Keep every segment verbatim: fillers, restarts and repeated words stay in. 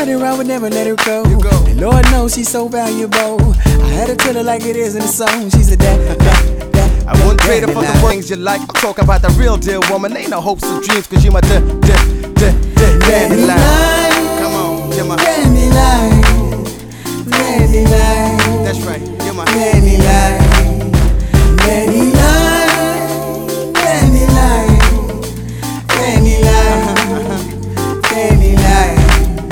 her, I would never let her go. You go. And Lord knows she's so valuable. I had to tell her like it is in the song. She's a that, that, that. I wouldn't trade her for the things you like. I'm talking about the real deal, woman. Ain't no hopes or dreams, cause you my da, da, da, da, dandelion. Come on, you're my dandelion, dandelion. That's right, you're my dandelion, dandelion, dandelion, dandelion, dandelion.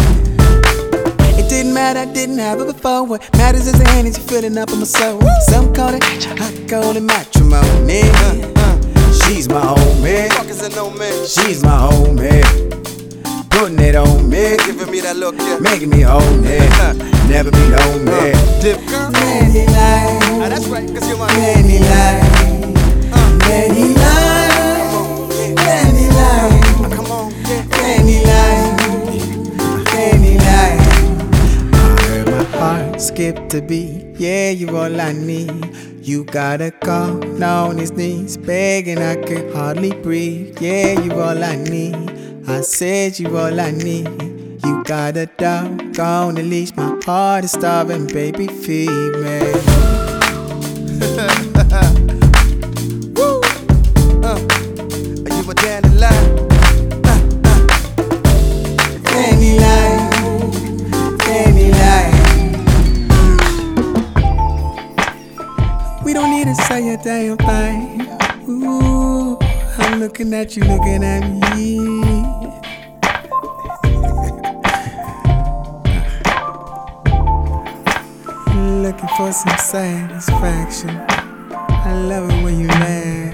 It didn't matter, I didn't have it before. What matters is the energy filling up in my soul. Some call it, I call it matrimony. uh, uh. She's my homie. Fuck is a no man. She's my homie. Putting it on me, Giving me that look, yeah. making me own it. Never be lonely. Uh, dip girl. Dandelion, Ah, that's right, cause you're my dandelion, uh, dandelion, dandelion, come on, yeah. dandelion, dandelion. I heard my heart skip a beat. Yeah, you all I need. You gotta call on his knees, begging I could hardly breathe. Yeah, you all I need. I said you all I need. You got a dog on the leash. My heart is starving, baby, feed me. Woo! Uh, you my dandelion. Uh, uh. Dandelion, dandelion. We don't need to say a damn thing. Ooh, I'm looking at you, looking at me. Looking for some satisfaction. I love it when you laugh.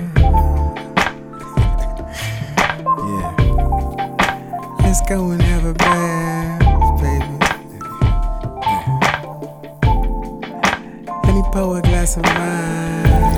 Yeah. Let's go and have a bath, baby. Let me pour a glass of wine.